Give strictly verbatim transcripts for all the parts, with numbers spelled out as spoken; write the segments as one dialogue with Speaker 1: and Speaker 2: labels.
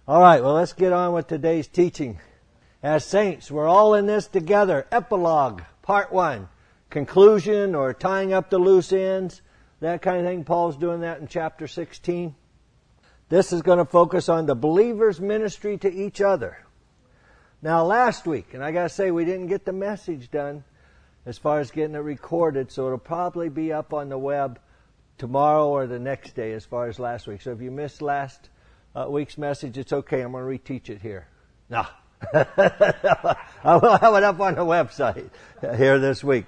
Speaker 1: All right, well, let's get on with today's teaching. As saints, we're all in this together. Epilogue, part one. Conclusion or tying up the loose ends, that kind of thing. Paul's doing that in chapter sixteen. This is going to focus on the believer's ministry to each other. Now, last week, and I got to say, we didn't get the message done as far as getting it recorded, so it'll probably be up on the web tomorrow or the next day as far as last week. So if you missed last uh, week's message, it's okay. I'm going to reteach it here. No. I will have it up on the website here this week.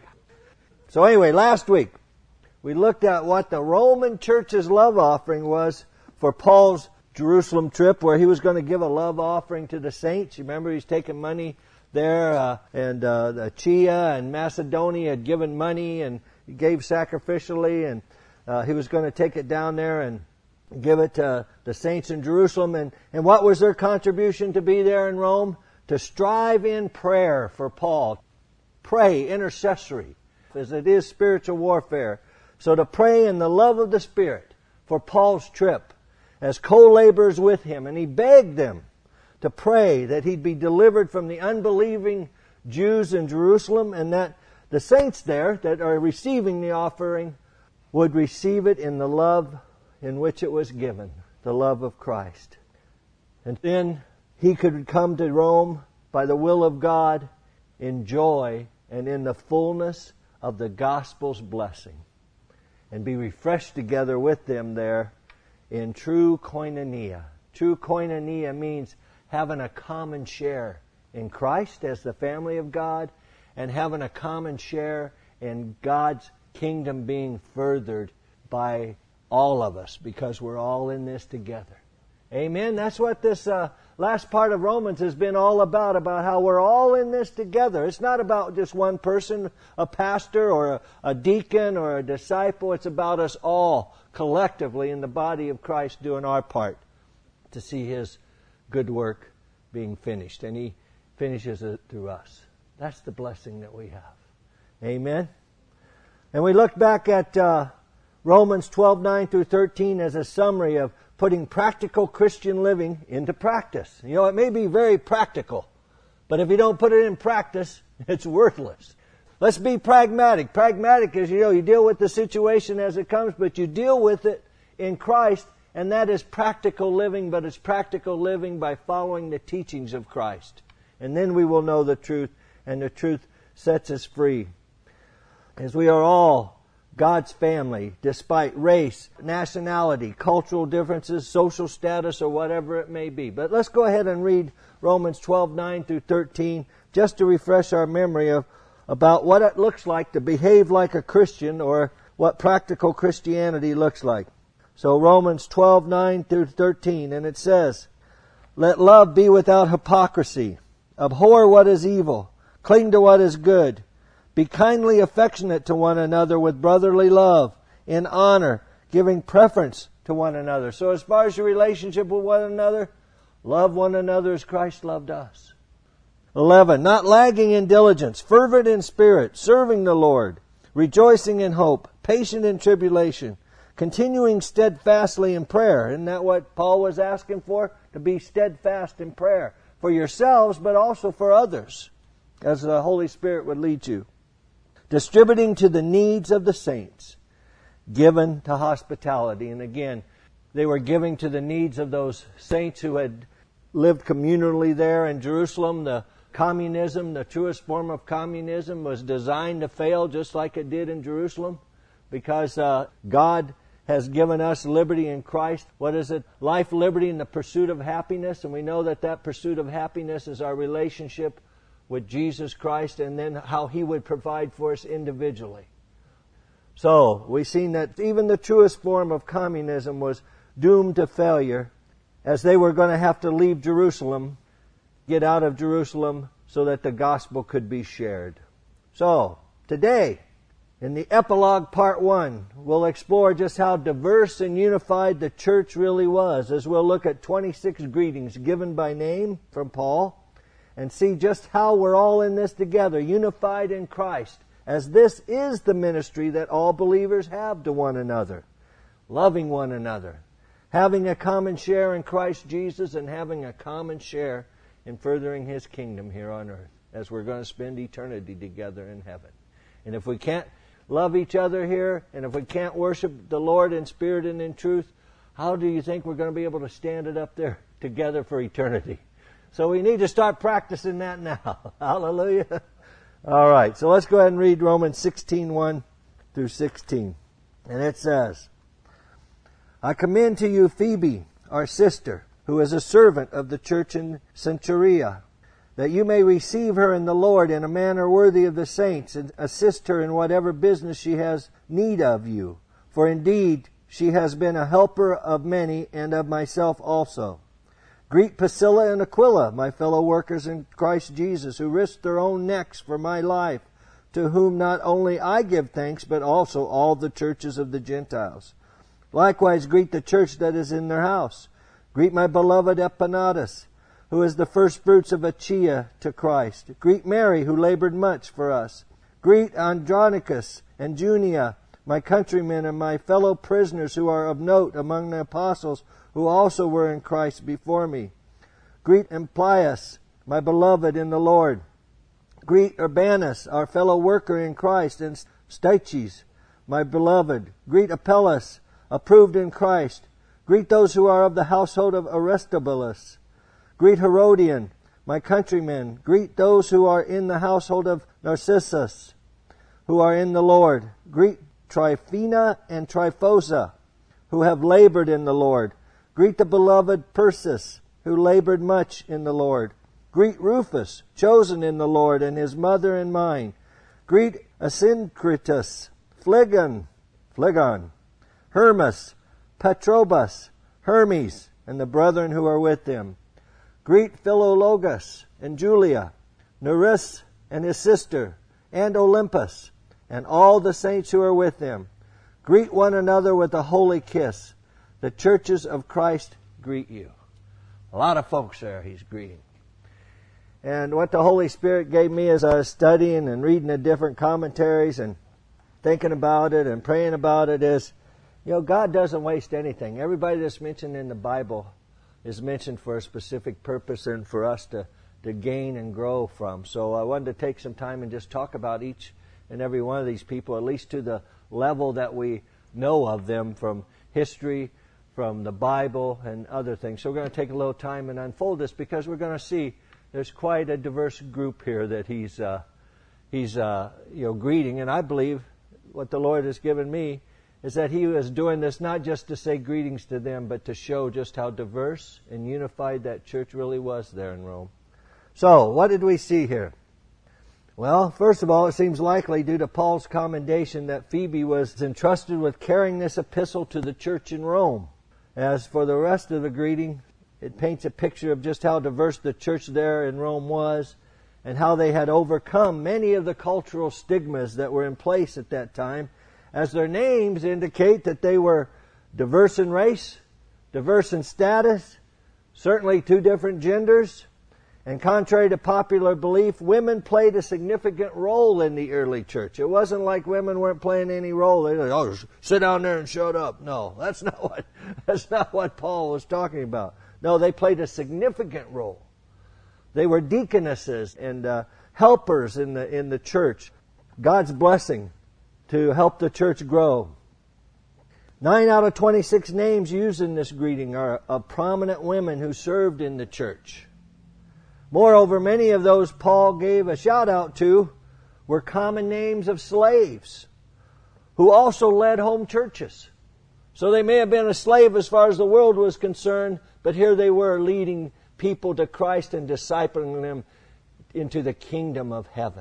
Speaker 1: So anyway, last week, we looked at what the Roman church's love offering was for Paul's Jerusalem trip, where he was going to give a love offering to the saints. You remember he's taking money there, uh, and uh, the Achaia and Macedonia had given money, and he gave sacrificially, and uh, he was going to take it down there and give it to the saints in Jerusalem. And, and what was their contribution to be there in Rome? To strive in prayer for Paul. Pray, intercessory, as it is spiritual warfare. So to pray in the love of the Spirit for Paul's trip as co-laborers with him. And he begged them to pray that he'd be delivered from the unbelieving Jews in Jerusalem, and that the saints there that are receiving the offering would receive it in the love in which it was given, the love of Christ. And then he could come to Rome by the will of God in joy and in the fullness of the gospel's blessing, and be refreshed together with them there in true koinonia. True koinonia means having a common share in Christ as the family of God, and having a common share in God's kingdom being furthered by all of us, because we're all in this together. Amen? That's what this uh, last part of Romans has been all about, about how we're all in this together. It's not about just one person, a pastor or a, a deacon or a disciple. It's about us all collectively in the body of Christ doing our part to see His good work being finished. And He finishes it through us. That's the blessing that we have. Amen? And we look back at uh, Romans twelve, nine through thirteen as a summary of putting practical Christian living into practice. You know, it may be very practical, but if you don't put it in practice, it's worthless. Let's be pragmatic. Pragmatic is, you know, you deal with the situation as it comes, but you deal with it in Christ, and that is practical living, but it's practical living by following the teachings of Christ. And then we will know the truth, and the truth sets us free. As we are all God's family, despite race, nationality, cultural differences, social status, or whatever it may be. But let's go ahead and read Romans twelve, nine through thirteen, just to refresh our memory of about what it looks like to behave like a Christian, or what practical Christianity looks like. So Romans twelve, nine through thirteen, and it says, "Let love be without hypocrisy. Abhor what is evil. Cling to what is good. Be kindly affectionate to one another with brotherly love, in honor, giving preference to one another." So as far as your relationship with one another, love one another as Christ loved us. eleven. "Not lagging in diligence, fervent in spirit, serving the Lord, rejoicing in hope, patient in tribulation, continuing steadfastly in prayer." Isn't that what Paul was asking for? To be steadfast in prayer. For yourselves, but also for others, as the Holy Spirit would lead you. "Distributing to the needs of the saints, given to hospitality." And again, they were giving to the needs of those saints who had lived communally there in Jerusalem. The communism, the truest form of communism, was designed to fail just like it did in Jerusalem, because uh, God has given us liberty in Christ. What is it? Life, liberty, and the pursuit of happiness. And we know that that pursuit of happiness is our relationship with Jesus Christ, and then how He would provide for us individually. So, we've seen that even the truest form of communism was doomed to failure, as they were going to have to leave Jerusalem, get out of Jerusalem, so that the gospel could be shared. So, today, in the epilogue part one, we'll explore just how diverse and unified the church really was, as we'll look at twenty-six greetings given by name from Paul, and see just how we're all in this together, unified in Christ, as this is the ministry that all believers have to one another, loving one another, having a common share in Christ Jesus and having a common share in furthering His kingdom here on earth, as we're going to spend eternity together in heaven. And if we can't love each other here, and if we can't worship the Lord in spirit and in truth, how do you think we're going to be able to stand it up there together for eternity? So we need to start practicing that now. Hallelujah. All right, so let's go ahead and read Romans sixteen, one through sixteen. And it says, I commend to you Phoebe, our sister, who is a servant of the church in Cenchrea, that you may receive her in the Lord in a manner worthy of the saints, and assist her in whatever business she has need of you. For indeed, she has been a helper of many, and of myself also. Greet Priscilla and Aquila, my fellow workers in Christ Jesus, who risked their own necks for my life, to whom not only I give thanks, but also all the churches of the Gentiles. Likewise greet the church that is in their house. Greet my beloved Epaphras, who is the first fruits of Achaia to Christ. Greet Mary, who labored much for us. Greet Andronicus and Junia, my countrymen and my fellow prisoners who are of note among the apostles, who also were in Christ before me. Greet Amplias, my beloved in the Lord. Greet Urbanus, our fellow worker in Christ, and Stachys, my beloved. Greet Apelles, approved in Christ. Greet those who are of the household of Aristobulus. Greet Herodian, my countrymen. Greet those who are in the household of Narcissus, who are in the Lord. Greet Tryphena and Tryphosa, who have labored in the Lord. Greet the beloved Persis, who labored much in the Lord. Greet Rufus, chosen in the Lord, and his mother and mine. Greet Asyncritus, Phlegon, Phlegon, Hermas, Patrobas, Hermes, and the brethren who are with them. Greet Philologus and Julia, Nereus and his sister, and Olympus, and all the saints who are with them. Greet one another with a holy kiss. The churches of Christ greet you. A lot of folks there he's greeting. And what the Holy Spirit gave me as I was studying and reading the different commentaries and thinking about it and praying about it is, you know, God doesn't waste anything. Everybody that's mentioned in the Bible is mentioned for a specific purpose and for us to, to gain and grow from. So I wanted to take some time and just talk about each and every one of these people, at least to the level that we know of them from history, from the Bible, and other things. So we're going to take a little time and unfold this because we're going to see there's quite a diverse group here that he's uh, he's uh, you know greeting, and I believe what the Lord has given me is that He was doing this not just to say greetings to them, but to show just how diverse and unified that church really was there in Rome. So, what did we see here? Well, first of all, it seems likely, due to Paul's commendation, that Phoebe was entrusted with carrying this epistle to the church in Rome. As for the rest of the greeting, it paints a picture of just how diverse the church there in Rome was and how they had overcome many of the cultural stigmas that were in place at that time, as their names indicate that they were diverse in race, diverse in status, certainly two different genders, and contrary to popular belief, women played a significant role in the early church. It wasn't like women weren't playing any role. They like, oh, sit down there and shut up. No, that's not what that's not what Paul was talking about. No, they played a significant role. They were deaconesses and uh, helpers in the in the church. God's blessing to help the church grow. Nine out of twenty-six names used in this greeting are of prominent women who served in the church. Moreover, many of those Paul gave a shout out to were common names of slaves who also led home churches. So they may have been a slave as far as the world was concerned, but here they were leading people to Christ and discipling them into the kingdom of heaven.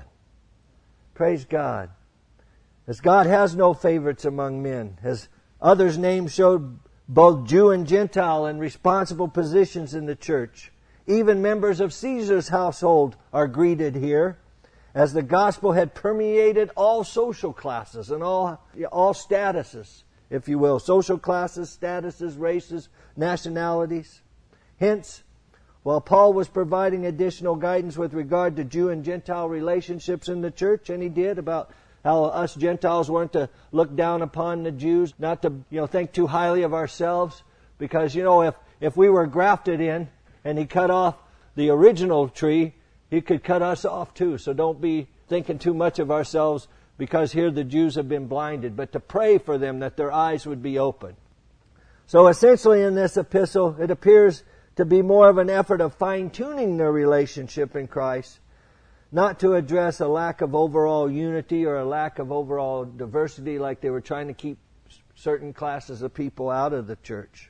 Speaker 1: Praise God. As God has no favorites among men, as others' names showed both Jew and Gentile in responsible positions in the church. Even members of Caesar's household are greeted here, as the gospel had permeated all social classes and all, all statuses, if you will. Social classes, statuses, races, nationalities. Hence, while Paul was providing additional guidance with regard to Jew and Gentile relationships in the church, and he did, about how us Gentiles weren't to look down upon the Jews, not to you know think too highly of ourselves, Because, you know, if, if we were grafted in and He cut off the original tree, He could cut us off too. So don't be thinking too much of ourselves, because here the Jews have been blinded, but to pray for them that their eyes would be open. So essentially in this epistle, it appears to be more of an effort of fine-tuning their relationship in Christ, not to address a lack of overall unity or a lack of overall diversity, like they were trying to keep certain classes of people out of the church.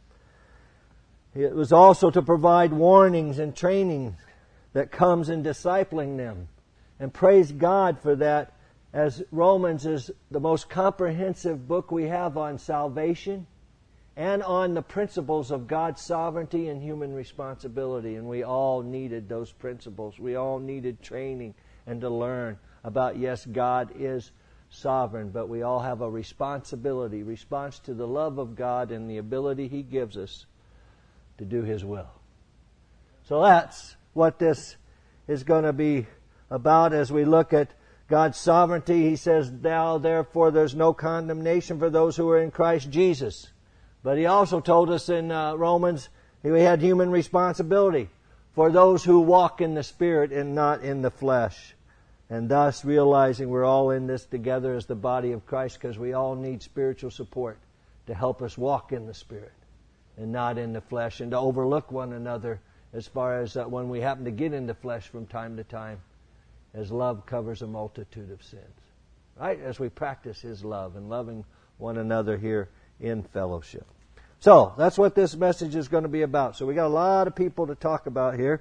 Speaker 1: It was also to provide warnings and training that comes in discipling them. And praise God for that, as Romans is the most comprehensive book we have on salvation and on the principles of God's sovereignty and human responsibility. And we all needed those principles. We all needed training and to learn about, yes, God is sovereign, but we all have a responsibility, response to the love of God and the ability He gives us to do His will. So that's what this is going to be about as we look at God's sovereignty. He says, now therefore there's no condemnation for those who are in Christ Jesus. But He also told us in uh, Romans, we had human responsibility for those who walk in the Spirit and not in the flesh. And thus realizing we're all in this together as the body of Christ, because we all need spiritual support to help us walk in the Spirit and not in the flesh, and to overlook one another as far as uh, when we happen to get into flesh from time to time, as love covers a multitude of sins. Right? As we practice His love and loving one another here in fellowship. So, that's what this message is going to be about. So we got a lot of people to talk about here.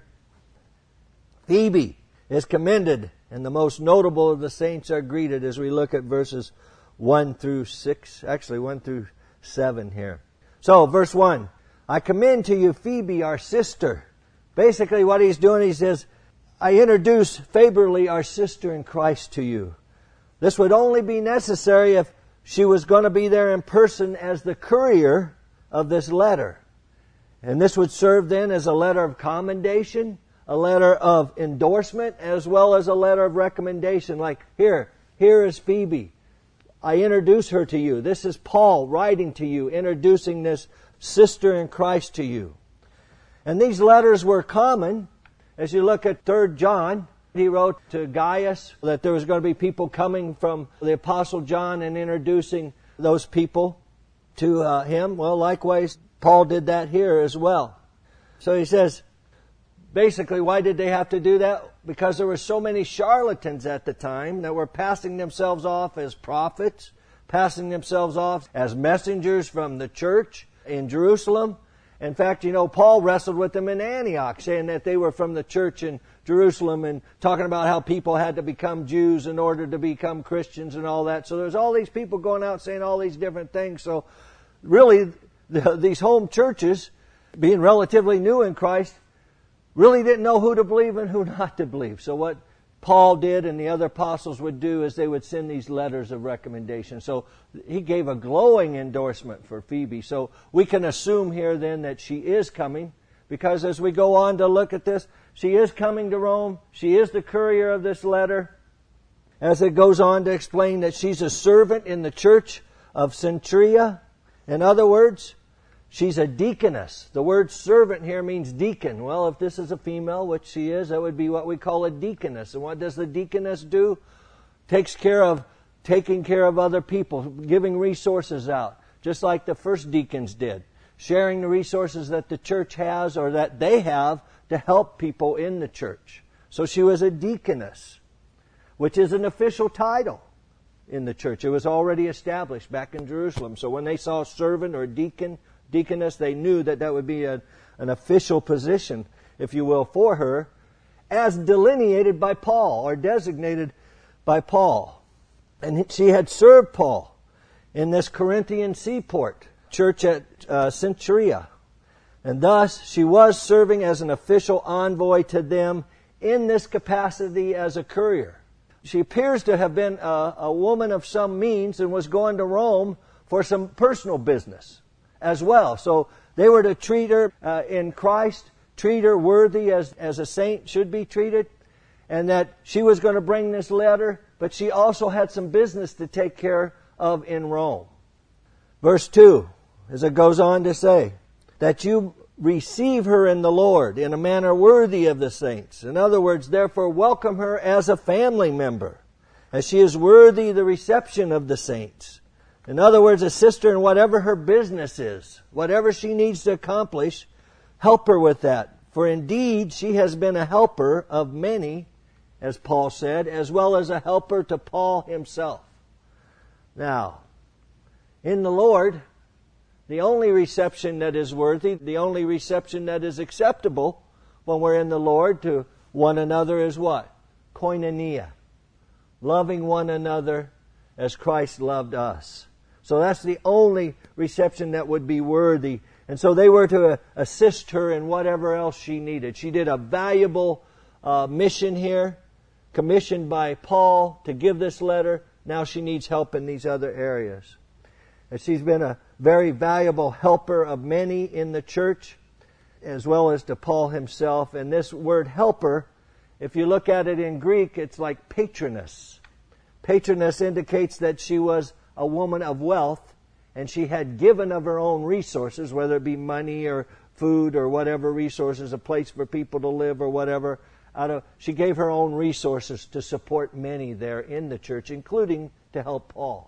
Speaker 1: Phoebe is commended, and the most notable of the saints are greeted as we look at verses one through six, actually one through seven here. So, verse one, I commend to you Phoebe, our sister. Basically what he's doing, he says, I introduce favorably our sister in Christ to you. This would only be necessary if she was going to be there in person as the courier of this letter. And this would serve then as a letter of commendation, a letter of endorsement, as well as a letter of recommendation. Like, here, here is Phoebe. I introduce her to you. This is Paul writing to you, introducing this sister in Christ to you. And these letters were common. As you look at Third John, he wrote to Gaius that there was going to be people coming from the Apostle John and introducing those people to uh, him. Well, likewise, Paul did that here as well. So he says, basically, why did they have to do that? Because there were so many charlatans at the time that were passing themselves off as prophets, passing themselves off as messengers from the church in Jerusalem. In fact, you know, Paul wrestled with them in Antioch, saying that they were from the church in Jerusalem and talking about how people had to become Jews in order to become Christians and all that. So there's all these people going out saying all these different things. So really, the, these home churches, being relatively new in Christ, really didn't know who to believe and who not to believe. So what Paul did and the other apostles would do is they would send these letters of recommendation. So he gave a glowing endorsement for Phoebe. So we can assume here then that she is coming, because as we go on to look at this, she is coming to Rome. She is the courier of this letter. As it goes on to explain that she's a servant in the church of Cenchrea. In other words, she's a deaconess. The word servant here means deacon. Well, if this is a female, which she is, that would be what we call a deaconess. And what does the deaconess do? Takes care of taking care of other people, giving resources out, just like the first deacons did. Sharing the resources that the church has or that they have to help people in the church. So she was a deaconess, which is an official title in the church. It was already established back in Jerusalem. So when they saw servant or deacon, deaconess, they knew that that would be a, an official position, if you will, for her, as delineated by Paul or designated by Paul. And she had served Paul in this Corinthian seaport church at uh, Cenchrea. And thus she was serving as an official envoy to them in this capacity as a courier. She appears to have been a, a woman of some means and was going to Rome for some personal business as well. So they were to treat her uh, in Christ, treat her worthy as, as a saint should be treated, and that she was going to bring this letter, but she also had some business to take care of in Rome. Verse two, as it goes on to say, that you receive her in the Lord in a manner worthy of the saints. In other words, therefore, welcome her as a family member, as she is worthy the reception of the saints. In other words, a sister in whatever her business is, whatever she needs to accomplish, help her with that. For indeed, she has been a helper of many, as Paul said, as well as a helper to Paul himself. Now, in the Lord, the only reception that is worthy, the only reception that is acceptable when we're in the Lord to one another is what? Koinonia. Loving one another as Christ loved us. So that's the only reception that would be worthy. And so they were to assist her in whatever else she needed. She did a valuable uh, mission here, commissioned by Paul to give this letter. Now she needs help in these other areas. And she's been a very valuable helper of many in the church, as well as to Paul himself. And this word helper, if you look at it in Greek, it's like patroness. Patroness indicates that she was a woman of wealth, and she had given of her own resources, whether it be money or food or whatever resources, a place for people to live or whatever. Out of, she gave her own resources to support many there in the church, including to help Paul.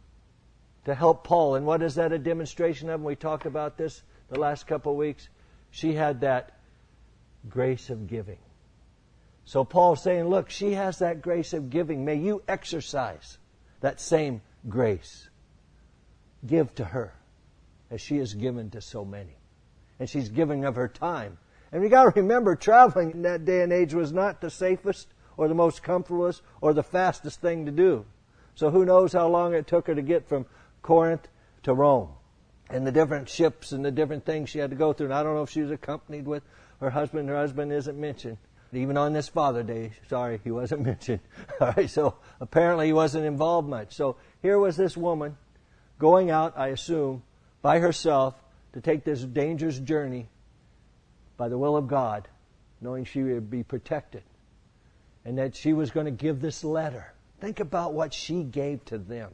Speaker 1: To help Paul. And what is that a demonstration of? And we talked about this the last couple of weeks. She had that grace of giving. So Paul's saying, look, she has that grace of giving. May you exercise that same grace. Give to her as she has given to so many. And she's giving of her time. And you got to remember, traveling in that day and age was not the safest or the most comfortable or the fastest thing to do. So who knows how long it took her to get from Corinth to Rome, and the different ships and the different things she had to go through. And I don't know if she was accompanied with her husband. Her husband isn't mentioned. Even on this Father's Day, sorry, he wasn't mentioned. All right, so apparently he wasn't involved much. So here was this woman going out, I assume, by herself to take this dangerous journey by the will of God, knowing she would be protected, and that she was going to give this letter. Think about what she gave to them.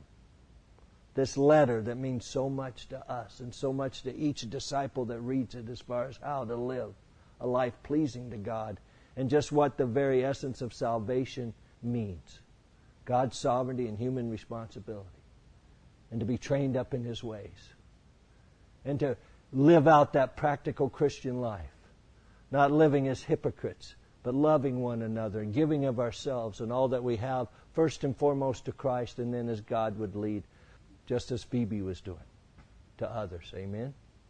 Speaker 1: This letter that means so much to us and so much to each disciple that reads it as far as how to live a life pleasing to God and just what the very essence of salvation means. God's sovereignty and human responsibility. And to be trained up in His ways. And to live out that practical Christian life. Not living as hypocrites, but loving one another and giving of ourselves and all that we have, first and foremost to Christ, and then as God would lead, just as Phoebe was doing to others. Amen?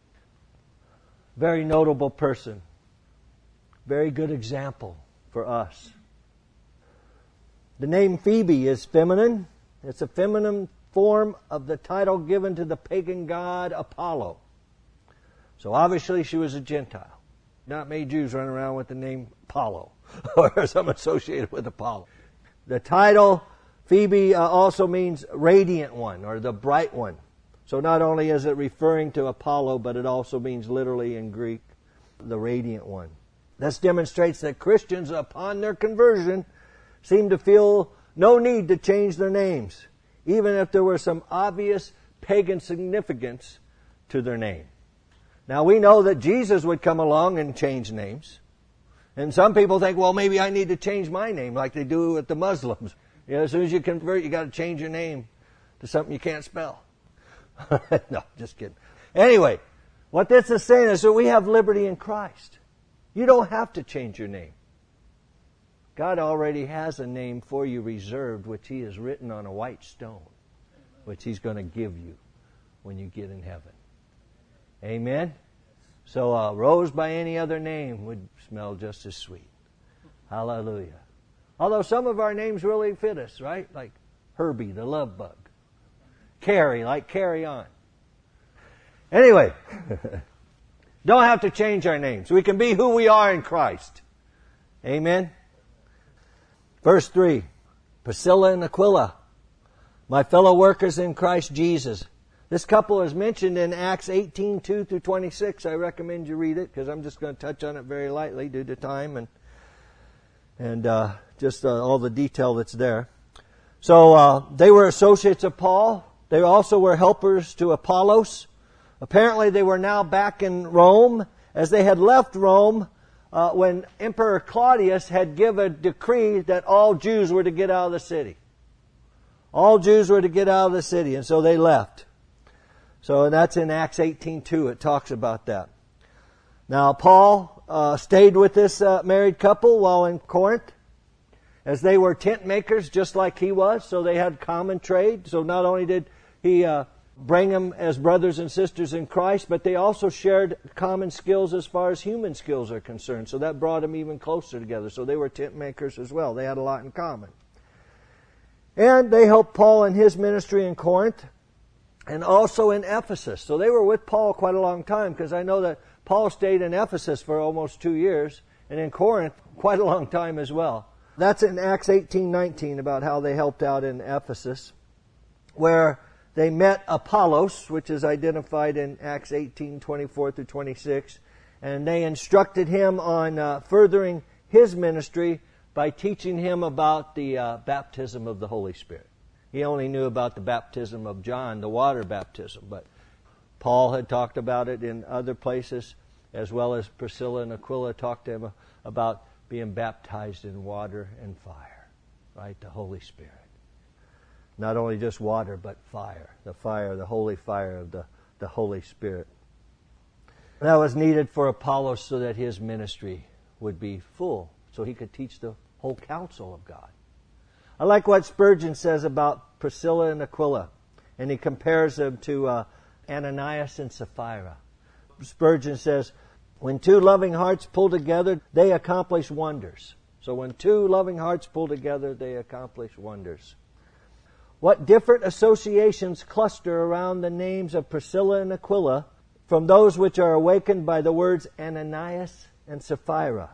Speaker 1: Very notable person. Very good example for us. The name Phoebe is feminine. It's a feminine form of the title given to the pagan god Apollo. So obviously she was a Gentile. Not many Jews running around with the name Apollo or some associated with Apollo. The title Phoebe uh, also means radiant one or the bright one. So not only is it referring to Apollo, but it also means literally in Greek, the radiant one. This demonstrates that Christians, upon their conversion, seem to feel no need to change their names, even if there were some obvious pagan significance to their name. Now we know that Jesus would come along and change names. And some people think, well, maybe I need to change my name like they do with the Muslims. You know, as soon as you convert, you got to change your name to something you can't spell. No, just kidding. Anyway, what this is saying is that we have liberty in Christ. You don't have to change your name. God already has a name for you reserved, which He has written on a white stone, which He's going to give you when you get in heaven. Amen? So a rose by any other name would smell just as sweet. Hallelujah. Although some of our names really fit us, right? Like Herbie, the love bug. Carrie, like carry on. Anyway, don't have to change our names. We can be who we are in Christ. Amen? Verse three, Priscilla and Aquila, my fellow workers in Christ Jesus. This couple is mentioned in Acts eighteen, two through twenty-six. I recommend you read it because I'm just going to touch on it very lightly due to time and and uh, just uh, all the detail that's there. So uh, they were associates of Paul. They also were helpers to Apollos. Apparently they were now back in Rome, as they had left Rome uh, when Emperor Claudius had given a decree that all Jews were to get out of the city. All Jews were to get out of the city, and so they left. So that's in Acts eighteen two. It talks about that. Now Paul uh, stayed with this uh, married couple while in Corinth, as they were tent makers just like he was, so they had common trade. So not only did he uh, bring them as brothers and sisters in Christ, but they also shared common skills as far as human skills are concerned. So that brought them even closer together. So they were tent makers as well. They had a lot in common. And they helped Paul in his ministry in Corinth and also in Ephesus. So they were with Paul quite a long time, because I know that Paul stayed in Ephesus for almost two years and in Corinth quite a long time as well. That's in Acts eighteen nineteen about how they helped out in Ephesus, where they met Apollos, which is identified in Acts eighteen twenty-four through twenty-six, and they instructed him on uh, furthering his ministry by teaching him about the uh, baptism of the Holy Spirit. He only knew about the baptism of John, the water baptism, but Paul had talked about it in other places, as well as Priscilla and Aquila talked to him about being baptized in water and fire, right? The Holy Spirit. Not only just water, but fire. The fire, the holy fire of the, the Holy Spirit. That was needed for Apollos so that his ministry would be full, so he could teach the whole counsel of God. I like what Spurgeon says about Priscilla and Aquila, and he compares them to uh, Ananias and Sapphira. Spurgeon says, when two loving hearts pull together, they accomplish wonders. So when two loving hearts pull together, they accomplish wonders. What different associations cluster around the names of Priscilla and Aquila from those which are awakened by the words Ananias and Sapphira.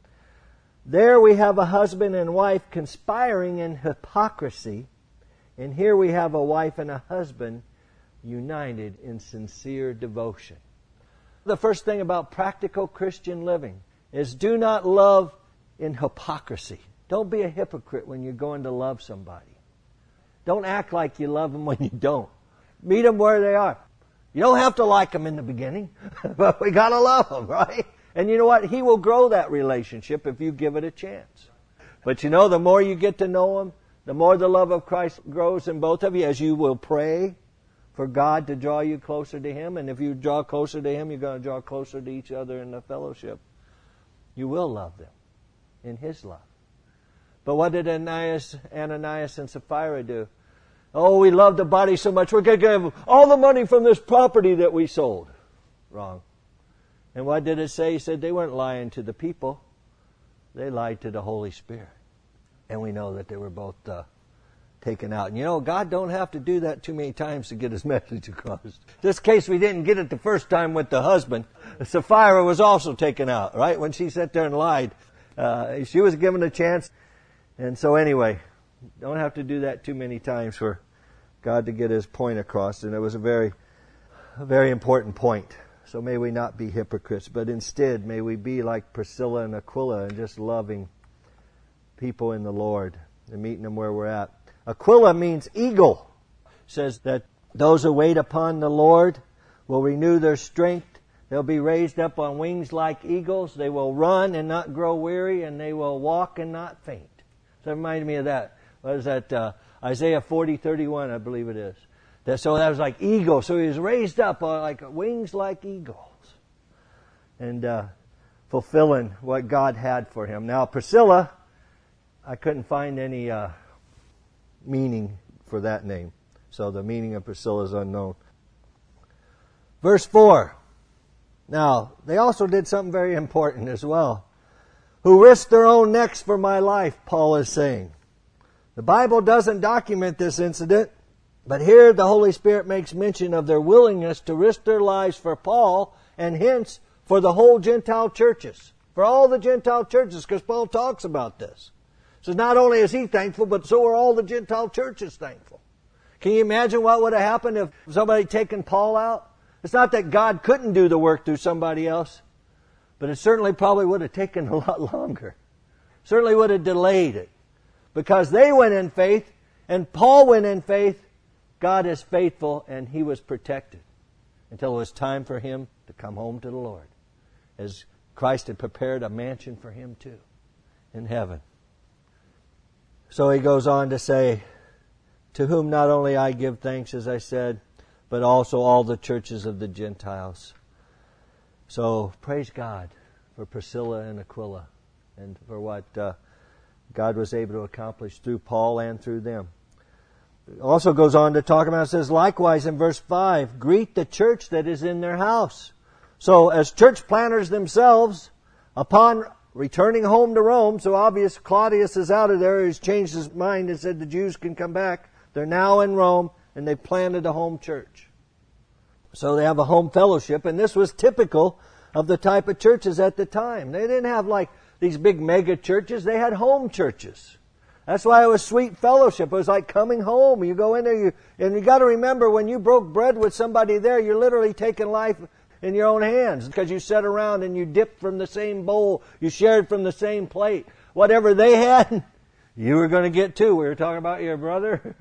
Speaker 1: There we have a husband and wife conspiring in hypocrisy, and here we have a wife and a husband united in sincere devotion. The first thing about practical Christian living is do not love in hypocrisy. Don't be a hypocrite when you're going to love somebody. Don't act like you love them when you don't. Meet them where they are. You don't have to like them in the beginning, but we got to love them, right? And you know what? He will grow that relationship if you give it a chance. But you know, the more you get to know Him, the more the love of Christ grows in both of you, as you will pray for God to draw you closer to Him. And if you draw closer to Him, you're going to draw closer to each other in the fellowship. You will love them in His love. But what did Ananias, Ananias and Sapphira do? Oh, we love the body so much, we're going to give all the money from this property that we sold. Wrong. And what did it say? He said they weren't lying to the people. They lied to the Holy Spirit. And we know that they were both uh, taken out. And you know, God don't have to do that too many times to get His message across. Just in case we didn't get it the first time with the husband, Sapphira was also taken out, right? When she sat there and lied. Uh, she was given a chance. And so anyway, don't have to do that too many times for God to get His point across. And it was a very, a very important point. So may we not be hypocrites, but instead may we be like Priscilla and Aquila and just loving people in the Lord and meeting them where we're at. Aquila means eagle. It says that those who wait upon the Lord will renew their strength. They'll be raised up on wings like eagles. They will run and not grow weary, and they will walk and not faint. So it reminded me of that. What is that? Uh, Isaiah forty thirty-one, I believe it is. That, so that was like eagle. So he was raised up on like wings like eagles. And uh, fulfilling what God had for him. Now Priscilla, I couldn't find any uh, meaning for that name. So the meaning of Priscilla is unknown. Verse four. Now, they also did something very important as well. Who risked their own necks for my life, Paul is saying. The Bible doesn't document this incident, but here the Holy Spirit makes mention of their willingness to risk their lives for Paul, and hence for the whole Gentile churches. For all the Gentile churches, because Paul talks about this. So not only is he thankful, but so are all the Gentile churches thankful. Can you imagine what would have happened if somebody had taken Paul out? It's not that God couldn't do the work through somebody else, but it certainly probably would have taken a lot longer. Certainly would have delayed it. Because they went in faith, and Paul went in faith, God is faithful, and he was protected. until it was time for him to come home to the Lord, as Christ had prepared a mansion for him too in heaven. So he goes on to say, to whom not only I give thanks, as I said, but also all the churches of the Gentiles. So praise God for Priscilla and Aquila and for what uh, God was able to accomplish through Paul and through them. It also goes on to talk about, it says, likewise in verse five, greet the church that is in their house. So as church planters themselves, upon returning home to Rome, so obvious Claudius is out of there, he's changed his mind and said the Jews can come back. They're now in Rome, and they've planted a home church. So they have a home fellowship, and this was typical of the type of churches at the time. They didn't have like these big mega churches, they had home churches. That's why it was sweet fellowship. It was like coming home. You go in there, you, and you got to remember, when you broke bread with somebody there, you're literally taking life in your own hands, because you sat around and you dipped from the same bowl, you shared from the same plate. Whatever they had, you were going to get too. We were talking about your brother.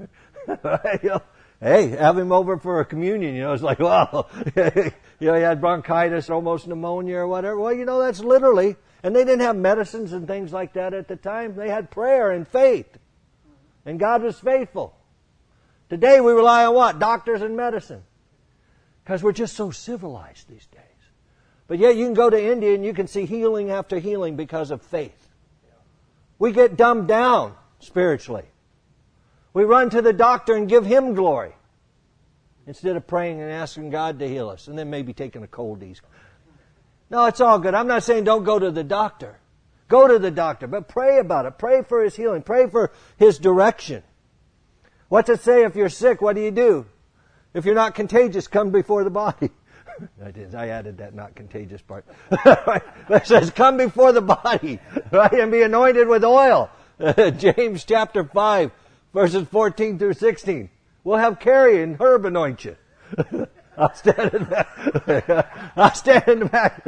Speaker 1: Hey, have him over for a communion. You know, it's like, wow, you know, he had bronchitis, almost pneumonia or whatever. Well, you know, that's literally, and they didn't have medicines and things like that at the time. They had prayer and faith, and God was faithful. Today we rely on what? Doctors and medicine. Because we're just so civilized these days. But yet you can go to India and you can see healing after healing because of faith. We get dumbed down spiritually. We run to the doctor and give him glory instead of praying and asking God to heal us, and then maybe taking a coldies. No, it's all good. I'm not saying don't go to the doctor. Go to the doctor, but pray about it. Pray for his healing. Pray for his direction. What's it say if you're sick? What do you do? If you're not contagious, come before the body. I did. I added that not contagious part. It says, come before the body, right, and be anointed with oil. James chapter five, verses fourteen through sixteen. We'll have Carrie and Herb anoint you. I'll stand in the back. I'll stand in the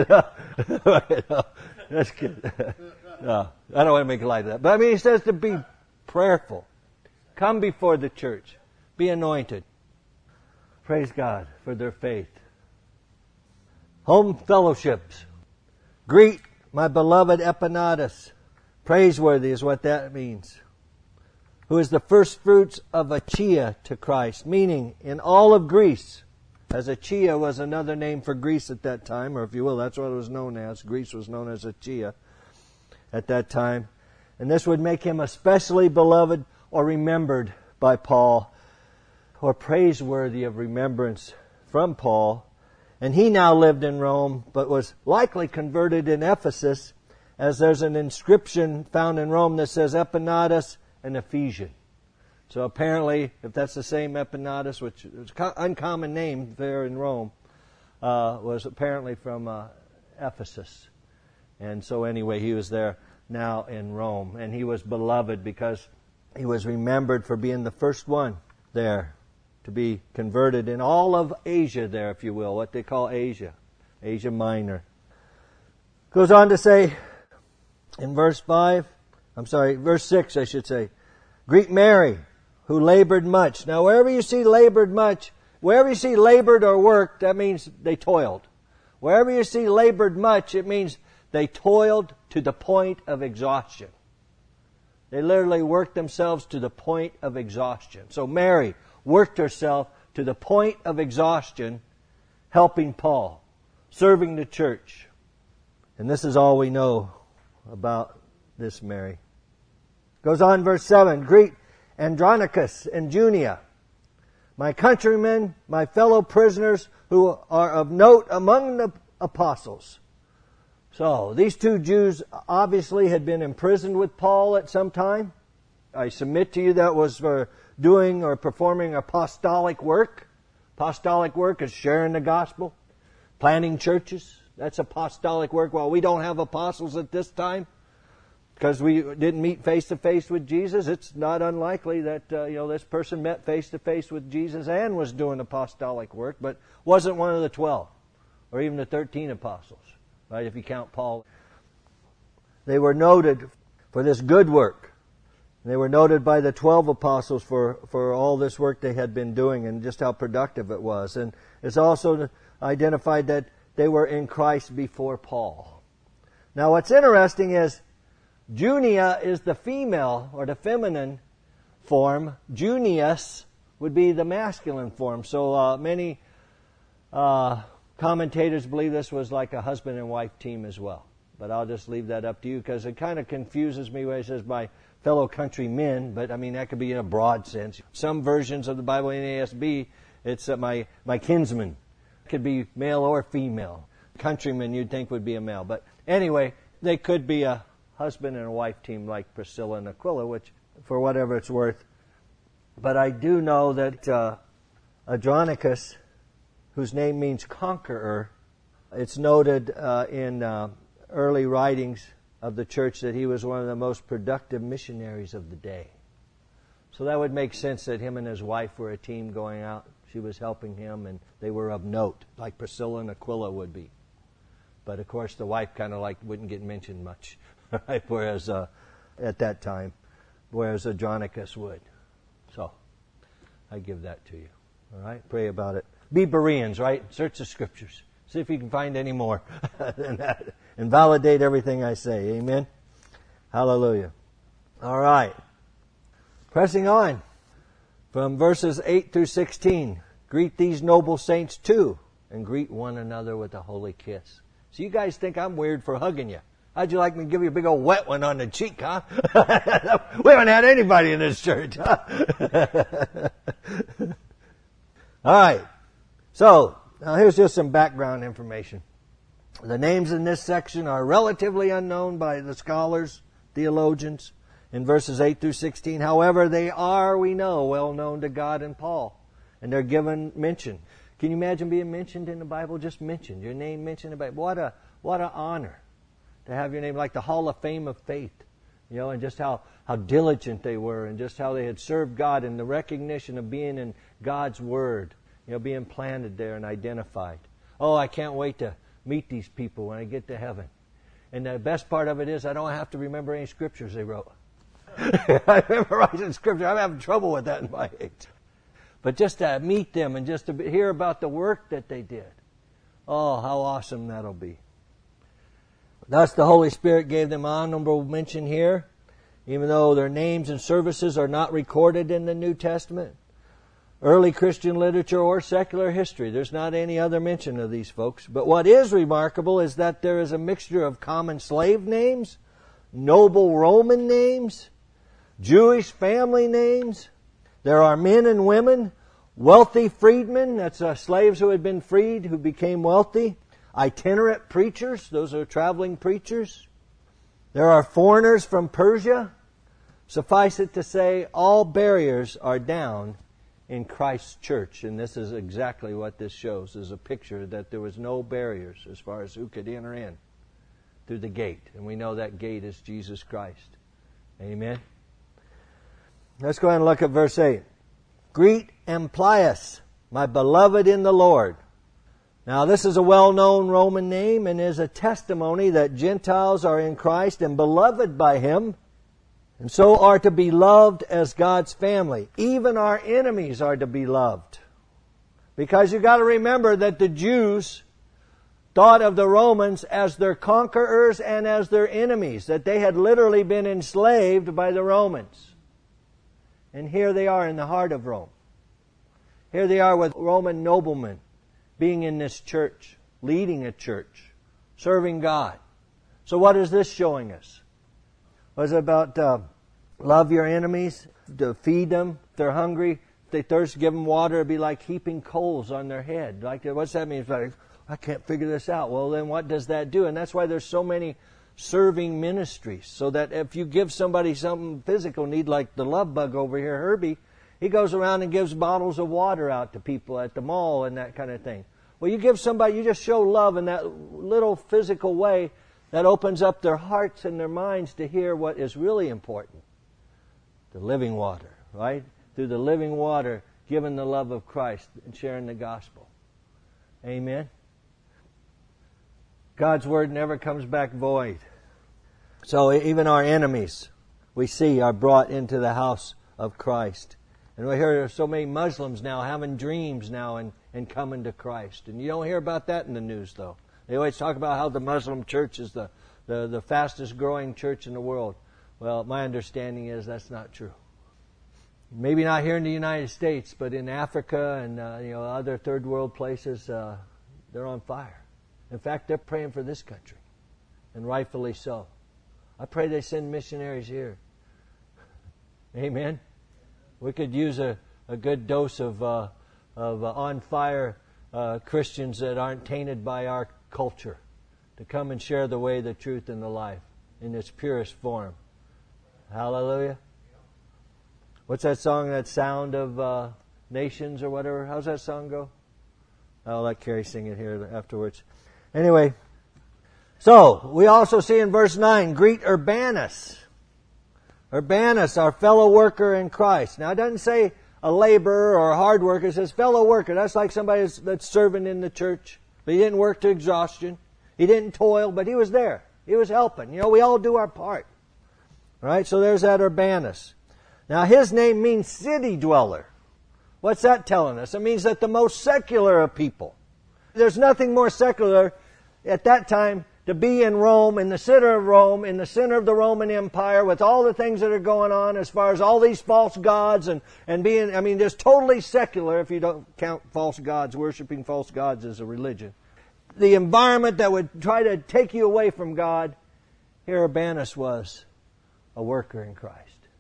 Speaker 1: back. That's good. No, I don't want to make light of that. But I mean, he says to be prayerful. Come before the church. Be anointed. Praise God for their faith. Home fellowships. Greet my beloved Epaenetus. Praiseworthy is what that means. Who is the first fruits of Achaia to Christ. Meaning, in all of Greece, as Achaia was another name for Greece at that time, or if you will, that's what it was known as. Greece was known as Achaia at that time. And this would make him especially beloved or remembered by Paul, or praiseworthy of remembrance from Paul. And he now lived in Rome, but was likely converted in Ephesus, as there's an inscription found in Rome that says Epaenetus, an Ephesian. So apparently, if that's the same Epaenetus, which is an uncommon name there in Rome, uh, was apparently from uh, Ephesus. And so anyway, he was there now in Rome. And he was beloved because he was remembered for being the first one there to be converted in all of Asia there, if you will, what they call Asia, Asia Minor. Goes on to say in verse five, I'm sorry, verse six I should say, greet Mary, who labored much. Now wherever you see labored much, wherever you see labored or worked, that means they toiled. Wherever you see labored much, it means they toiled to the point of exhaustion. They literally worked themselves to the point of exhaustion. So Mary worked herself to the point of exhaustion, helping Paul, serving the church. And this is all we know about this Mary. Goes on, verse seven, greet Andronicus and Junia, my countrymen, my fellow prisoners who are of note among the apostles. So, these two Jews obviously had been imprisoned with Paul at some time. I submit to you that was for doing or performing apostolic work. Apostolic work is sharing the gospel, planting churches. That's apostolic work. Well, we don't have apostles at this time because we didn't meet face to face with Jesus. It's not unlikely that uh, you know this person met face to face with Jesus and was doing apostolic work, but wasn't one of the twelve or even the thirteen apostles, right? If you count Paul, they were noted for this good work. They were noted by the twelve apostles for, for all this work they had been doing and just how productive it was. And it's also identified that they were in Christ before Paul. Now what's interesting is Junia is the female or the feminine form. Junius would be the masculine form. So uh, many uh, commentators believe this was like a husband and wife team as well. But I'll just leave that up to you because it kind of confuses me when it says my fellow countrymen. But I mean, that could be in a broad sense. Some versions of the Bible in A S B, it's uh, my, my kinsman. It could be male or female. Countryman you'd think would be a male. But anyway, they could be a husband and a wife team like Priscilla and Aquila, which, for whatever it's worth. But I do know that uh, Andronicus, whose name means conqueror, it's noted uh, in uh, early writings of the church that he was one of the most productive missionaries of the day. So that would make sense that him and his wife were a team going out. She was helping him, and they were of note, like Priscilla and Aquila would be. But of course, the wife kind of like wouldn't get mentioned much. Right? Whereas uh, at that time, whereas Andronicus would. So I give that to you. All right, pray about it. Be Bereans, right? Search the Scriptures. See if you can find any more than that, and validate everything I say. Amen. Hallelujah. All right, pressing on from verses eight through sixteen. Greet these noble saints too, and greet one another with a holy kiss. So you guys think I'm weird for hugging you. How'd you like me to give you a big old wet one on the cheek, huh? We haven't had anybody in this church. Huh? All right. So, now here's just some background information. The names in this section are relatively unknown by the scholars, theologians, in verses eight through sixteen. However, they are, we know, well known to God and Paul. And they're given mention. Can you imagine being mentioned in the Bible? Just mentioned. Your name mentioned in the Bible. What a, what an honor to have your name, like the Hall of Fame of Faith, you know, and just how, how diligent they were and just how they had served God and the recognition of being in God's Word, you know, being planted there and identified. Oh, I can't wait to meet these people when I get to heaven. And the best part of it is I don't have to remember any scriptures they wrote. I memorizing scripture. I'm having trouble with that in my age. But just to meet them and just to hear about the work that they did. Oh, how awesome that'll be. Thus the Holy Spirit gave them honorable mention here, even though their names and services are not recorded in the New Testament. Early Christian literature or secular history, there's not any other mention of these folks. But what is remarkable is that there is a mixture of common slave names, noble Roman names, Jewish family names. There are men and women, wealthy freedmen, that's uh, slaves who had been freed, who became wealthy. Itinerant preachers, those are traveling preachers. There are foreigners from Persia. Suffice it to say, all barriers are down in Christ's church. And this is exactly what this shows, is a picture that there was no barriers as far as who could enter in through the gate. And we know that gate is Jesus Christ. Amen. Let's go ahead and look at verse eight. Greet Amplias, my beloved in the Lord. Now, this is a well-known Roman name and is a testimony that Gentiles are in Christ and beloved by Him, and so are to be loved as God's family. Even our enemies are to be loved. Because you've got to remember that the Jews thought of the Romans as their conquerors and as their enemies, that they had literally been enslaved by the Romans. And here they are in the heart of Rome. Here they are with Roman noblemen, being in this church, leading a church, serving God. So what is this showing us? Was it about uh, love your enemies, to feed them if they're hungry, if they thirst, give them water? It'd be like heaping coals on their head. Like, what's that mean? It's like, I can't figure this out. Well, then what does that do? And that's why there's so many serving ministries. So that if you give somebody something physical need, like the love bug over here, Herbie, he goes around and gives bottles of water out to people at the mall and that kind of thing. Well, you give somebody, you just show love in that little physical way that opens up their hearts and their minds to hear what is really important. The living water, right? Through the living water, giving the love of Christ and sharing the gospel. Amen? God's word never comes back void. So even our enemies, we see, are brought into the house of Christ. And we hear so many Muslims now having dreams now and, and coming to Christ. And you don't hear about that in the news, though. They always talk about how the Muslim church is the, the, the fastest growing church in the world. Well, my understanding is that's not true. Maybe not here in the United States, but in Africa and uh, you know other third world places, uh, they're on fire. In fact, they're praying for this country, and rightfully so. I pray they send missionaries here. Amen. We could use a, a good dose of uh, of uh, on fire uh, Christians that aren't tainted by our culture to come and share the way, the truth, and the life in its purest form. Hallelujah. What's that song, that Sound of uh, Nations or whatever? How's that song go? I'll let Carrie sing it here afterwards. Anyway, so we also see in verse nine, greet Urbanus. Urbanus, our fellow worker in Christ. Now it doesn't say a laborer or a hard worker. It says fellow worker. That's like somebody that's, that's serving in the church. But he didn't work to exhaustion. He didn't toil, but he was there. He was helping. You know, we all do our part. All right, so there's that Urbanus. Now, his name means city dweller. What's that telling us? It means that the most secular of people. There's nothing more secular at that time to be in Rome, in the center of Rome, in the center of the Roman Empire, with all the things that are going on as far as all these false gods and, and being, I mean, just totally secular if you don't count false gods, worshiping false gods as a religion. The environment that would try to take you away from God, here Urbanus was a worker in Christ.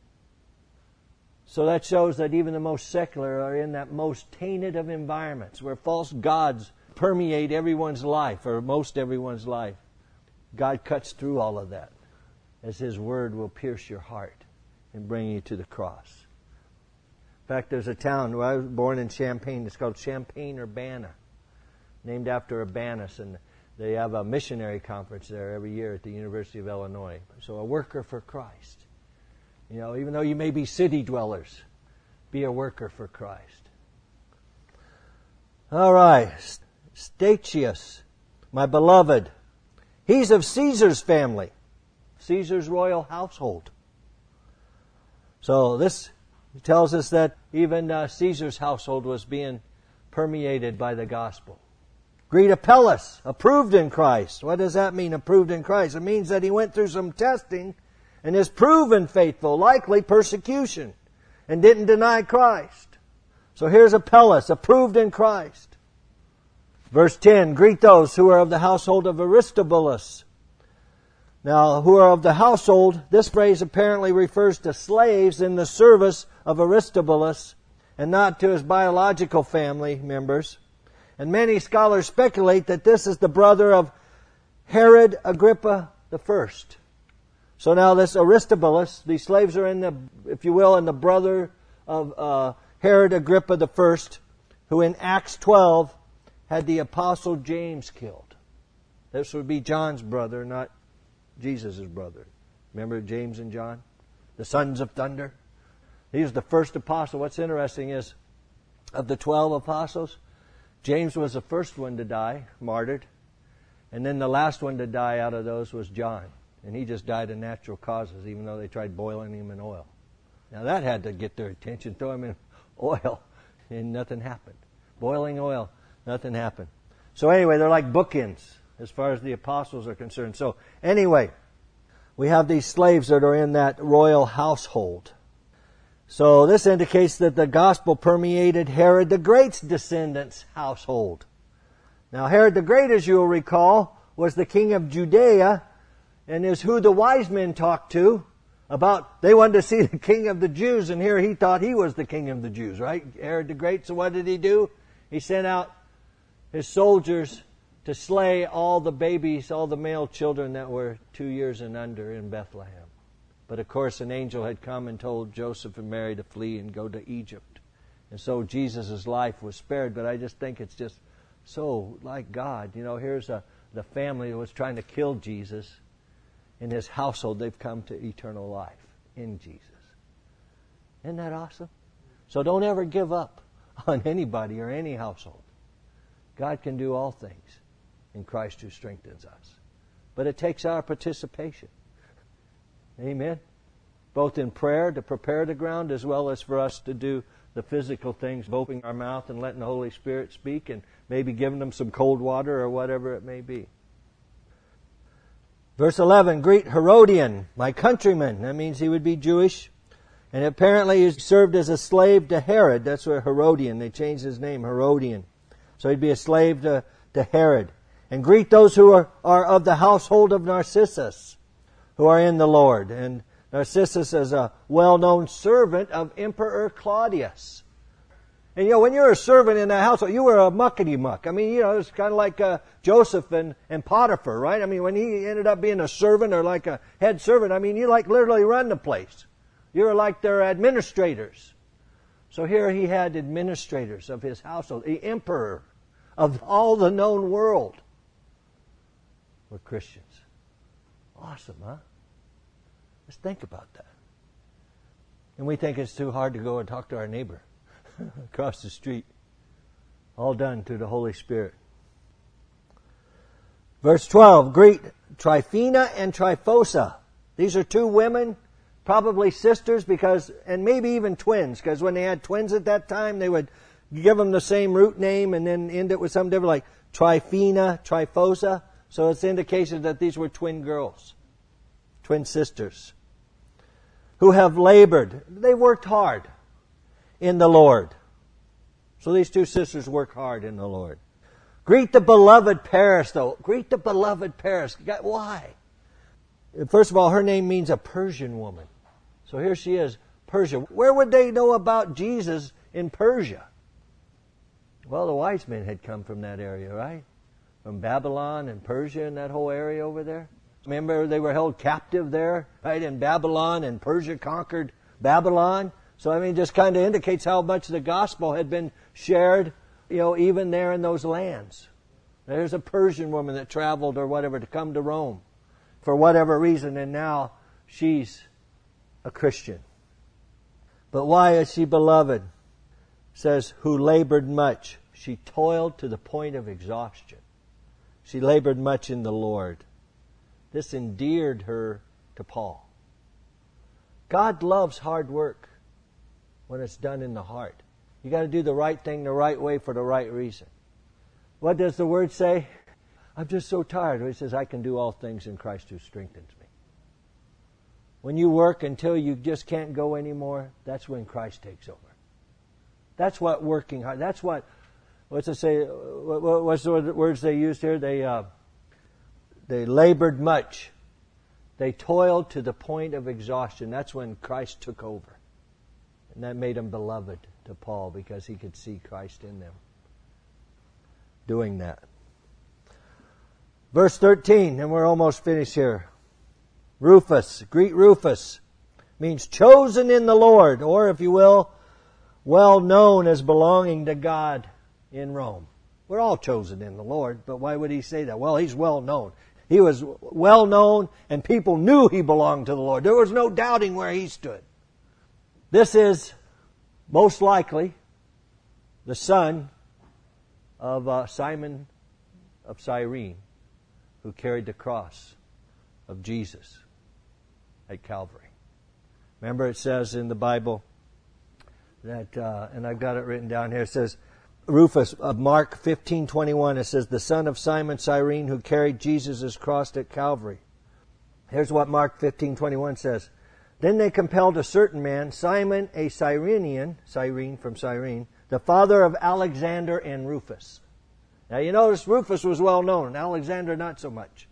Speaker 1: So that shows that even the most secular are in that most tainted of environments where false gods permeate everyone's life, or most everyone's life. God cuts through all of that as His Word will pierce your heart and bring you to the cross. In fact, there's a town where I was born in Champaign. It's called Champaign-Urbana, named after Urbanus, and they have a missionary conference there every year at the University of Illinois. So a worker for Christ. You know, even though you may be city dwellers, be a worker for Christ. All right. Statius, my beloved. He's of Caesar's family. Caesar's royal household. So this tells us that even uh, Caesar's household was being permeated by the gospel. Greet Apelles, approved in Christ. What does that mean, approved in Christ? It means that he went through some testing and is proven faithful, likely persecution, and didn't deny Christ. So here's Apelles, approved in Christ. Verse ten, greet those who are of the household of Aristobulus. Now, who are of the household, this phrase apparently refers to slaves in the service of Aristobulus and not to his biological family members. And many scholars speculate that this is the brother of Herod Agrippa the First. So now this Aristobulus, these slaves are in the, if you will, in the brother of uh, Herod Agrippa the First, who in Acts twelve had the apostle James killed. This would be John's brother, not Jesus' brother. Remember James and John? The sons of thunder. He was the first apostle. What's interesting is, of the twelve apostles, James was the first one to die, martyred. And then the last one to die out of those was John. And he just died of natural causes, even though they tried boiling him in oil. Now that had to get their attention. Throw him in oil, and nothing happened. Boiling oil, nothing happened. So anyway, they're like bookends as far as the apostles are concerned. So anyway, we have these slaves that are in that royal household. So this indicates that the gospel permeated Herod the Great's descendants' household. Now Herod the Great, as you'll recall, was the king of Judea, and is who the wise men talked to about, they wanted to see the king of the Jews, and here he thought he was the king of the Jews, right? Herod the Great. So what did he do? He sent out his soldiers to slay all the babies, all the male children that were two years and under in Bethlehem. But of course an angel had come and told Joseph and Mary to flee and go to Egypt. And so Jesus' life was spared. But I just think it's just so like God. You know, here's a, the family that was trying to kill Jesus. In his household, they've come to eternal life in Jesus. Isn't that awesome? So don't ever give up on anybody or any household. God can do all things in Christ who strengthens us. But it takes our participation. Amen? Both in prayer to prepare the ground as well as for us to do the physical things, opening our mouth and letting the Holy Spirit speak, and maybe giving them some cold water or whatever it may be. Verse eleven, greet Herodian, my countryman. That means he would be Jewish. And apparently he served as a slave to Herod. That's where Herodian, they changed his name, Herodian. So he'd be a slave to, to Herod. And greet those who are, are of the household of Narcissus, who are in the Lord. And Narcissus is a well-known servant of Emperor Claudius. And you know, when you're a servant in that household, you were a muckety-muck. I mean, you know, it's kind of like uh, Joseph and, and Potiphar, right? I mean, when he ended up being a servant or like a head servant, I mean, you like literally run the place. You were like their administrators. So here he had administrators of his household. The emperor of all the known world were Christians. Awesome, huh? Let's think about that. And we think it's too hard to go and talk to our neighbor across the street. All done through the Holy Spirit. Verse twelve, greet Tryphena and Tryphosa. These are two women, probably sisters, because, and maybe even twins, because when they had twins at that time, they would give them the same root name and then end it with something different, like Tryphena, Tryphosa. So it's indication that these were twin girls, twin sisters, who have labored. They worked hard in the Lord. So these two sisters work hard in the Lord. Greet the beloved Paris, though. Greet the beloved Paris. Why? First of all, her name means a Persian woman. So here she is, Persia. Where would they know about Jesus in Persia? Well, the wise men had come from that area, right? From Babylon and Persia and that whole area over there. Remember, they were held captive there, right, in Babylon, and Persia conquered Babylon. So, I mean, it just kind of indicates how much the gospel had been shared, you know, even there in those lands. There's a Persian woman that traveled or whatever to come to Rome for whatever reason, and now she's a Christian. But why is she beloved? It says, who labored much. She toiled to the point of exhaustion. She labored much in the Lord. This endeared her to Paul. God loves hard work when it's done in the heart. You got to do the right thing the right way for the right reason. What does the word say? I'm just so tired. He says, I can do all things in Christ who strengthens me. When you work until you just can't go anymore, that's when Christ takes over. That's what working hard, that's what, what's it say, what, what's the words they used here? They, uh, they labored much. They toiled to the point of exhaustion. That's when Christ took over. And that made them beloved to Paul because he could see Christ in them doing that. Verse thirteen, and we're almost finished here. Rufus, greet Rufus, means chosen in the Lord, or if you will, well known as belonging to God in Rome. We're all chosen in the Lord, but why would he say that? Well, he's well known. He was well known, and people knew he belonged to the Lord. There was no doubting where he stood. This is most likely the son of uh, Simon of Cyrene, who carried the cross of Jesus at Calvary. Remember, it says in the Bible that, uh, and I've got it written down here, it says, Rufus of Mark fifteen twenty-one, it says, the son of Simon Cyrene who carried Jesus' cross at Calvary. Here's what Mark fifteen twenty-one says. Then they compelled a certain man, Simon a Cyrenian, Cyrene from Cyrene, the father of Alexander and Rufus. Now you notice Rufus was well known, Alexander not so much.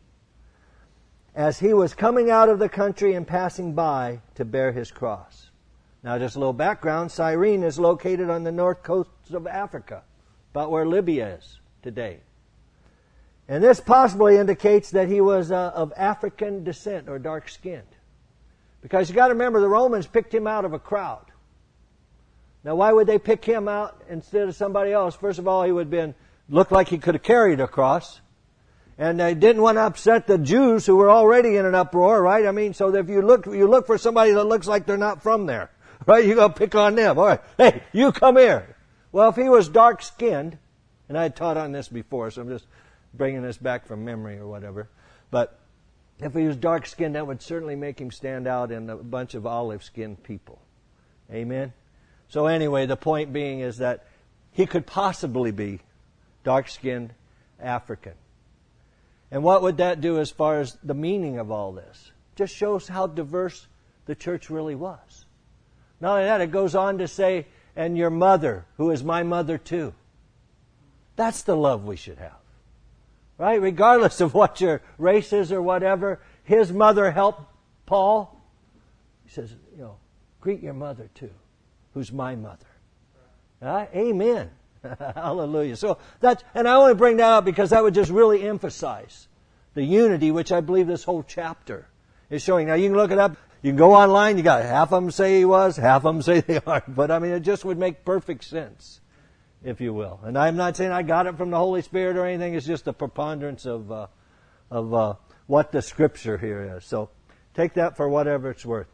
Speaker 1: As he was coming out of the country and passing by to bear his cross. Now just a little background, Cyrene is located on the north coast of Africa, about where Libya is today. And this possibly indicates that he was uh, of African descent or dark-skinned. Because you got to remember, the Romans picked him out of a crowd. Now why would they pick him out instead of somebody else? First of all, he would have been, looked like he could have carried a cross. And they didn't want to upset the Jews who were already in an uproar, right? I mean, so if you look, you look for somebody that looks like they're not from there, right? You go pick on them. All right, hey, you come here. Well, if he was dark-skinned, and I had taught on this before, so I'm just bringing this back from memory or whatever. But if he was dark-skinned, that would certainly make him stand out in a bunch of olive-skinned people. Amen? So anyway, the point being is that he could possibly be dark-skinned African. And what would that do as far as the meaning of all this? Just shows how diverse the church really was. Not only that, it goes on to say, and your mother, who is my mother too. That's the love we should have. Right? Regardless of what your race is or whatever, his mother helped Paul. He says, you know, greet your mother too, who's my mother. Right? Amen. Hallelujah. So that's, and I only bring that up because that would just really emphasize the unity, which I believe this whole chapter is showing. Now you can look it up. You can go online. You got half of them say he was, half of them say they aren't. But I mean, it just would make perfect sense, if you will. And I'm not saying I got it from the Holy Spirit or anything. It's just a preponderance of uh, of uh, what the Scripture here is. So take that for whatever it's worth.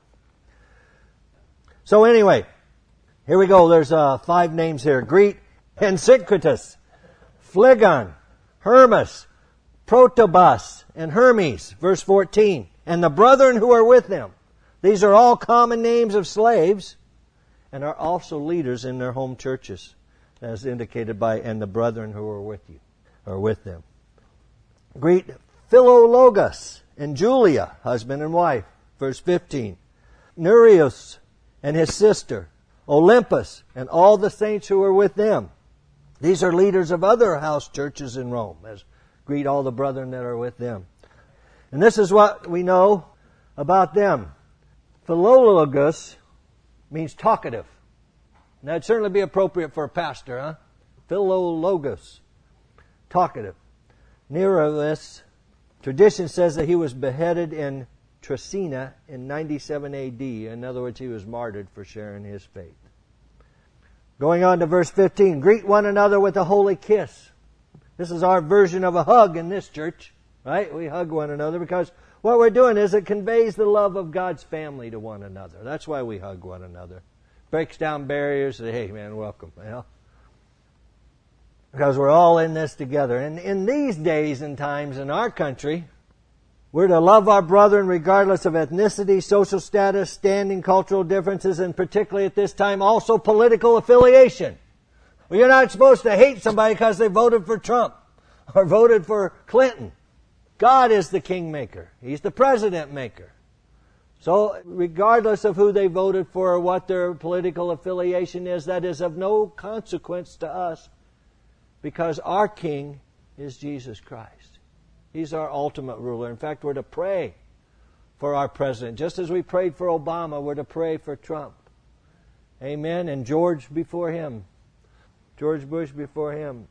Speaker 1: So anyway, here we go. There's uh, five names here. Greet Asyncritus, Phlegon, Hermas, Protobus, and Hermes. Verse fourteen. And the brethren who are with them. These are all common names of slaves and are also leaders in their home churches, as indicated by, and the brethren who are with you, or with them. Greet Philologus and Julia, husband and wife. Verse fifteen. Nereus and his sister, Olympus, and all the saints who are with them. These are leaders of other house churches in Rome. As greet all the brethren that are with them. And this is what we know about them. Philologus means talkative. And that'd certainly be appropriate for a pastor, huh? Philologus, talkative. Nereus, tradition says that he was beheaded in Tracina in ninety-seven A D. In other words, he was martyred for sharing his faith. Going on to verse fifteen. Greet one another with a holy kiss. This is our version of a hug in this church, right? We hug one another because what we're doing is it conveys the love of God's family to one another. That's why we hug one another. Breaks down barriers. Say, hey, man, welcome. You know? Because we're all in this together. And in these days and times in our country, we're to love our brethren regardless of ethnicity, social status, standing, cultural differences, and particularly at this time, also political affiliation. Well, you're not supposed to hate somebody because they voted for Trump or voted for Clinton. God is the kingmaker. He's the president maker. So regardless of who they voted for or what their political affiliation is, that is of no consequence to us because our king is Jesus Christ. He's our ultimate ruler. In fact, we're to pray for our president. Just as we prayed for Obama, we're to pray for Trump. Amen. And George before him. George Bush before him.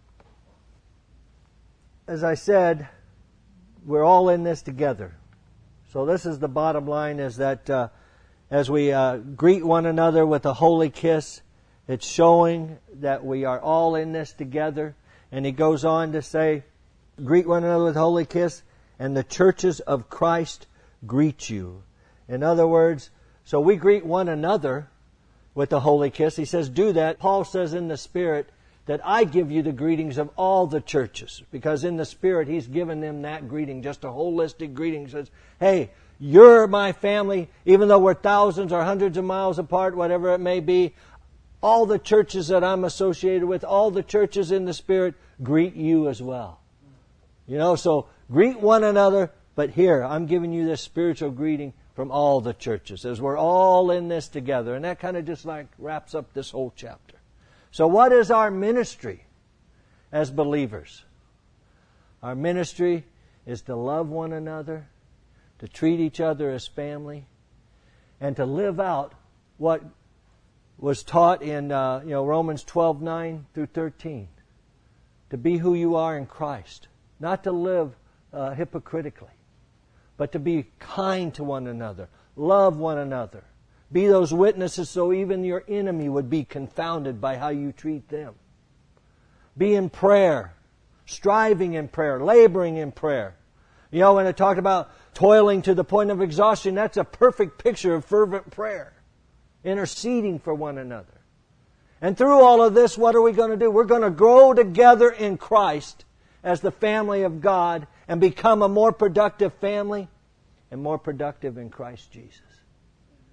Speaker 1: As I said, we're all in this together. So this is the bottom line, is that uh, as we uh, greet one another with a holy kiss, it's showing that we are all in this together. And he goes on to say, greet one another with a holy kiss, and the churches of Christ greet you. In other words, so we greet one another with a holy kiss. He says, do that. Paul says in the Spirit that I give you the greetings of all the churches. Because in the Spirit, He's given them that greeting, just a holistic greeting. He says, hey, you're my family, even though we're thousands or hundreds of miles apart, whatever it may be. All the churches that I'm associated with, all the churches in the Spirit, greet you as well. You know, so greet one another, but here, I'm giving you this spiritual greeting from all the churches, as we're all in this together. And that kind of just like wraps up this whole chapter. So what is our ministry as believers? Our ministry is to love one another, to treat each other as family, and to live out what was taught in uh, you know Romans twelve nine through thirteen. To be who you are in Christ. Not to live uh, hypocritically, but to be kind to one another. Love one another. Be those witnesses so even your enemy would be confounded by how you treat them. Be in prayer. Striving in prayer. Laboring in prayer. You know, when I talked about toiling to the point of exhaustion, that's a perfect picture of fervent prayer. Interceding for one another. And through all of this, what are we going to do? We're going to grow together in Christ as the family of God and become a more productive family and more productive in Christ Jesus.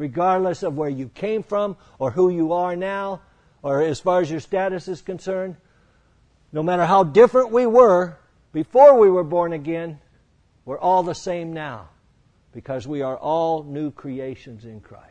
Speaker 1: regardless of where you came from or who you are now, or as far as your status is concerned. No matter how different we were before we were born again, we're all the same now, because we are all new creations in Christ.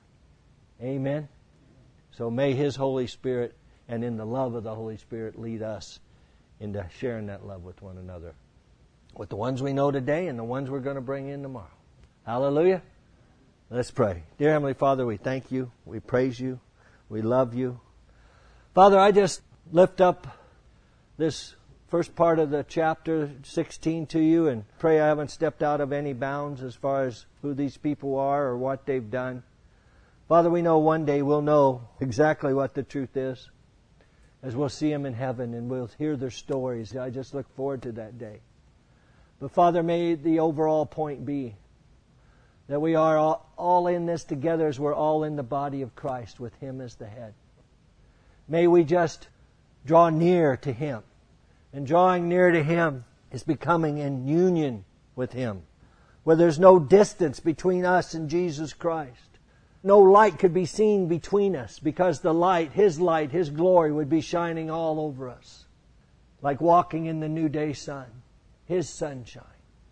Speaker 1: Amen? So may His Holy Spirit, and in the love of the Holy Spirit, lead us into sharing that love with one another, with the ones we know today and the ones we're going to bring in tomorrow. Hallelujah. Let's pray. Dear Heavenly Father, we thank You. We praise You. We love You. Father, I just lift up this first part of the chapter sixteen to You and pray I haven't stepped out of any bounds as far as who these people are or what they've done. Father, we know one day we'll know exactly what the truth is, as we'll see them in heaven and we'll hear their stories. I just look forward to that day. But Father, may the overall point be that we are all, all in this together as we're all in the body of Christ with Him as the head. May we just draw near to Him. And drawing near to Him is becoming in union with Him, where there's no distance between us and Jesus Christ. No light could be seen between us, because the light, His light, His glory would be shining all over us, like walking in the new day sun, His sunshine.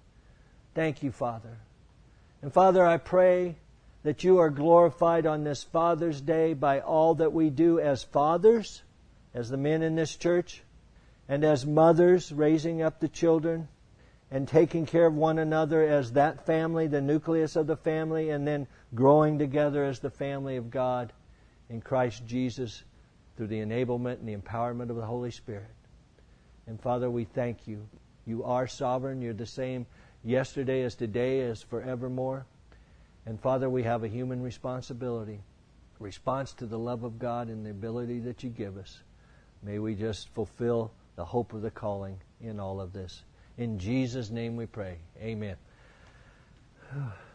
Speaker 1: Thank You, Father. And Father, I pray that You are glorified on this Father's Day by all that we do as fathers, as the men in this church, and as mothers raising up the children and taking care of one another as that family, the nucleus of the family, and then growing together as the family of God in Christ Jesus through the enablement and the empowerment of the Holy Spirit. And Father, we thank You. You are sovereign. You're the same yesterday as today as forevermore. And Father, we have a human responsibility, response to the love of God and the ability that You give us. May we just fulfill the hope of the calling in all of this. In Jesus' name we pray. Amen.